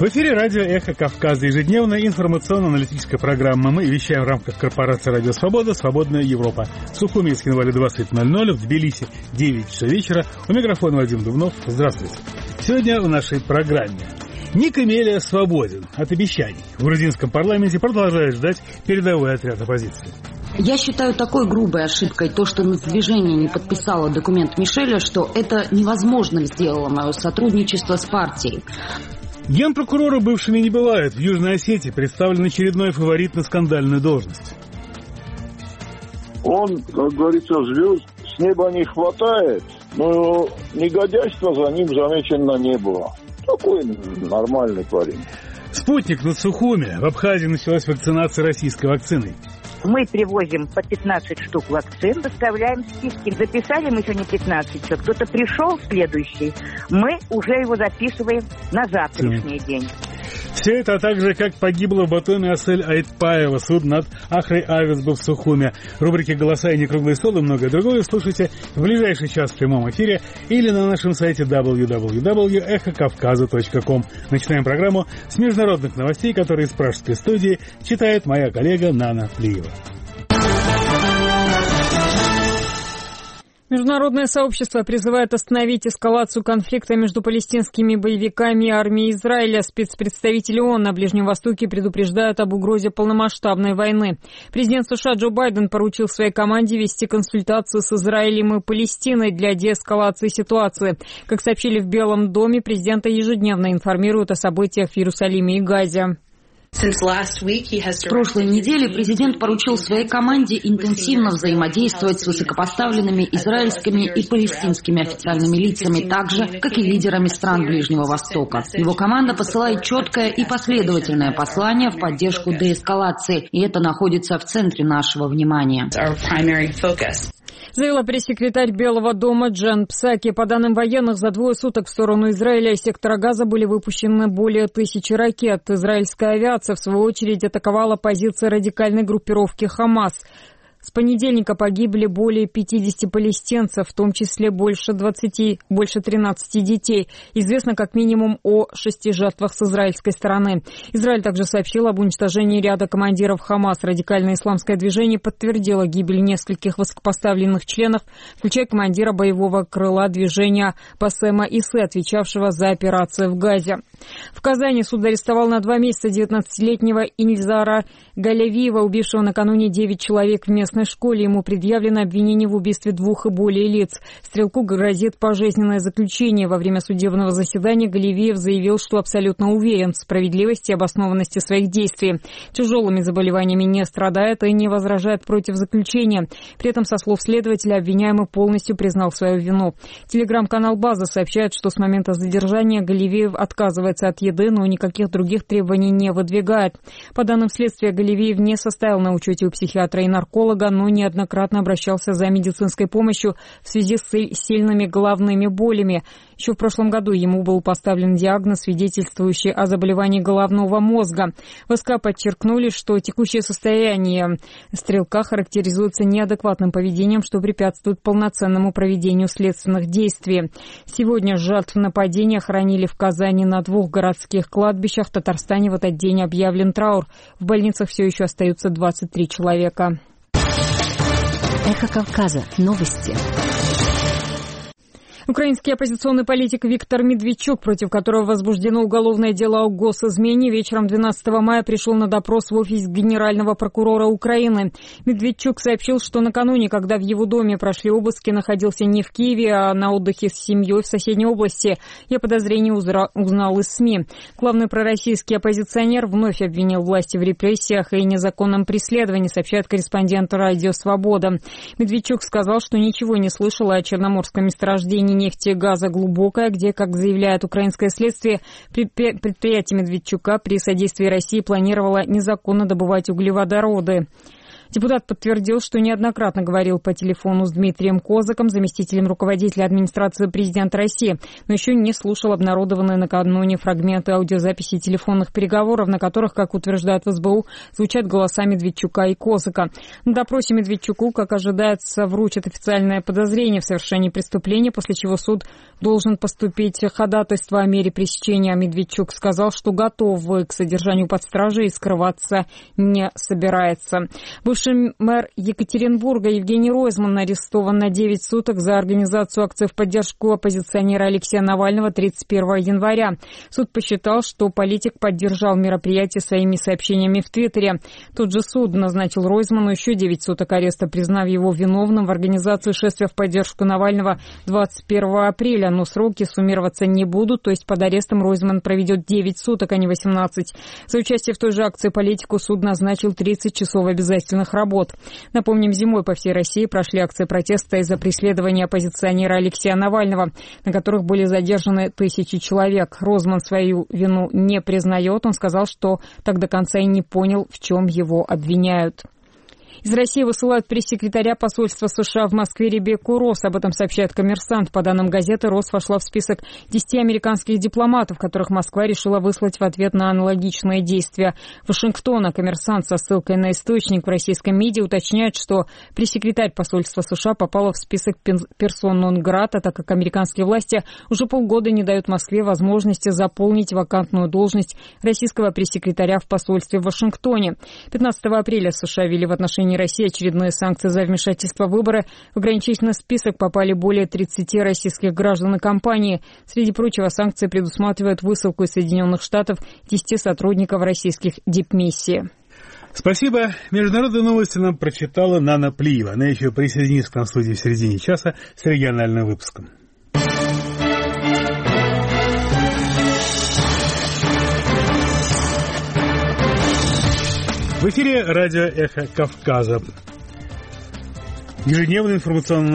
В эфире радио «Эхо Кавказа», ежедневная информационно-аналитическая программа. Мы вещаем в рамках корпорации «Радио Свобода», «Свободная Европа». В Сухуми и Скинвале 20:00, в Тбилиси 9 часов вечера. У микрофона Вадим Дубнов. Здравствуйте. Сегодня в нашей программе. Ник Эмелия свободен от обещаний. В грузинском парламенте продолжает ждать передовой отряд оппозиции. Я считаю такой грубой ошибкой то, что движение не подписало документ Мишеля, что это невозможно сделало мое сотрудничество с партией. Генпрокурора бывшими не бывает. В Южной Осетии представлен очередной фаворит на скандальную должность. Он, как говорится, звезд с неба не хватает, но негодяйства за ним замечено не было. Такой нормальный парень. Спутник над Сухуми. В Абхазии началась вакцинация российской вакциной. Мы привозим по 15 штук вакцин, доставляем списки. Записали мы сегодня 15 человек. Кто-то пришел следующий, мы уже его записываем на завтрашний день. Все это, а также как погибла в Батуми Асель Айтпаева, суд над Ахрой Ависбо в Сухуме. Рубрики «Голоса» и «Некруглый стол» и многое другое слушайте в ближайший час в прямом эфире или на нашем сайте www.эхокавказа.ком. Начинаем программу с международных новостей, которые из пражской студии читает моя коллега Нана Плиева. Международное сообщество призывает остановить эскалацию конфликта между палестинскими боевиками и армией Израиля. Спецпредставители ООН на Ближнем Востоке предупреждают об угрозе полномасштабной войны. Президент США Джо Байден поручил своей команде вести консультации с Израилем и Палестиной для деэскалации ситуации. Как сообщили в Белом доме, президента ежедневно информируют о событиях в Иерусалиме и Газе. С прошлой недели президент поручил своей команде интенсивно взаимодействовать с высокопоставленными израильскими и палестинскими официальными лицами, так же, как и лидерами стран Ближнего Востока. Его команда посылает четкое и последовательное послание в поддержку деэскалации, и это находится в центре нашего внимания. Заявила пресс-секретарь Белого дома Джен Псаки. По данным военных, за 2 суток в сторону Израиля из сектора Газа были выпущены более 1000 ракет. Израильская авиация, в свою очередь, атаковала позиции радикальной группировки «Хамас». С понедельника погибли более 50 палестинцев, в том числе больше 13 детей. Известно как минимум о 6 жертвах с израильской стороны. Израиль также сообщил об уничтожении ряда командиров Хамас. Радикальное исламское движение подтвердило гибель нескольких высокопоставленных членов, включая командира боевого крыла движения Басема Исы, отвечавшего за операцию в Газе. В Казани суд арестовал на 2 месяца 19-летнего Ильзара Галявиева, убившего накануне 9 человек в местной школе. Ему предъявлено обвинение в убийстве 2 и более лиц. Стрелку грозит пожизненное заключение. Во время судебного заседания Галявиев заявил, что абсолютно уверен в справедливости и обоснованности своих действий. Тяжелыми заболеваниями не страдает и не возражает против заключения. При этом, со слов следователя, обвиняемый полностью признал свою вину. Телеграм-канал «База» сообщает, что с момента задержания Галявиев отказывается от еды, но никаких других требований не выдвигает. По данным следствия, Галявиев не состоял на учете у психиатра и нарколога, но неоднократно обращался за медицинской помощью в связи с сильными головными болями. Еще в прошлом году ему был поставлен диагноз, свидетельствующий о заболевании головного мозга. В СК подчеркнули, что текущее состояние стрелка характеризуется неадекватным поведением, что препятствует полноценному проведению следственных действий. Сегодня жертв нападения хоронили в Казани на 2 городских кладбищах. В Татарстане в этот день объявлен траур. В больницах все еще остаются 23 человека. Эхо Кавказа. Новости. Украинский оппозиционный политик Виктор Медведчук, против которого возбуждено уголовное дело о госизмене, вечером 12 мая пришел на допрос в офис генерального прокурора Украины. Медведчук сообщил, что накануне, когда в его доме прошли обыски, находился не в Киеве, а на отдыхе с семьей в соседней области. Я подозрение узнал из СМИ. Главный пророссийский оппозиционер вновь обвинил власти в репрессиях и незаконном преследовании, сообщает корреспондент «Радио Свобода». Медведчук сказал, что ничего не слышал о черноморском месторождении нефти и газа «Глубокое», где, как заявляет украинское следствие, предприятие Медведчука при содействии России планировало незаконно добывать углеводороды. Депутат подтвердил, что неоднократно говорил по телефону с Дмитрием Козаком, заместителем руководителя администрации президента России, но еще не слушал обнародованные накануне фрагменты аудиозаписи телефонных переговоров, на которых, как утверждают в СБУ, звучат голоса Медведчука и Козака. На допросе Медведчуку, как ожидается, вручат официальное подозрение в совершении преступления, после чего суд должен поступить ходатайство о мере пресечения. Медведчук сказал, что готов к содержанию под стражей и скрываться не собирается. Бывший мэр Екатеринбурга Евгений Ройзман арестован на 9 суток за организацию акции в поддержку оппозиционера Алексея Навального 31 января. Суд посчитал, что политик поддержал мероприятие своими сообщениями в Твиттере. Тот же суд назначил Ройзману еще 9 суток ареста, признав его виновным в организации шествия в поддержку Навального 21 апреля. Но сроки суммироваться не будут, то есть под арестом Ройзман проведет 9 суток, а не 18. За участие в той же акции политику суд назначил 30 часов обязательных работ. Напомним, зимой по всей России прошли акции протеста из-за преследования оппозиционера Алексея Навального, на которых были задержаны тысячи человек. Ройзман свою вину не признает. Он сказал, что так до конца и не понял, в чем его обвиняют. Из России высылают пресс-секретаря посольства США в Москве Ребекку Росс. Об этом сообщает «Коммерсант». По данным газеты, Росс вошла в список 10 американских дипломатов, которых Москва решила выслать в ответ на аналогичные действия Вашингтона. «Коммерсант» со ссылкой на источник в российском МИДе уточняет, что пресс-секретарь посольства США попала в список персон нон-грата, так как американские власти уже полгода не дают Москве возможности заполнить вакантную должность российского пресс-секретаря в посольстве в Вашингтоне. 15 апреля США ввели в отношении России очередные санкции за вмешательство в выборы. В ограничительный список попали более 30 российских граждан и компаний. Среди прочего, санкции предусматривают высылку из Соединенных Штатов 10 сотрудников российских дипмиссий. Спасибо. Международные новости нам прочитала Нана Плиева. Она еще присоединится к нам в студии в середине часа с региональным выпуском. В эфире радио «Эхо Кавказа». Ежедневный информационный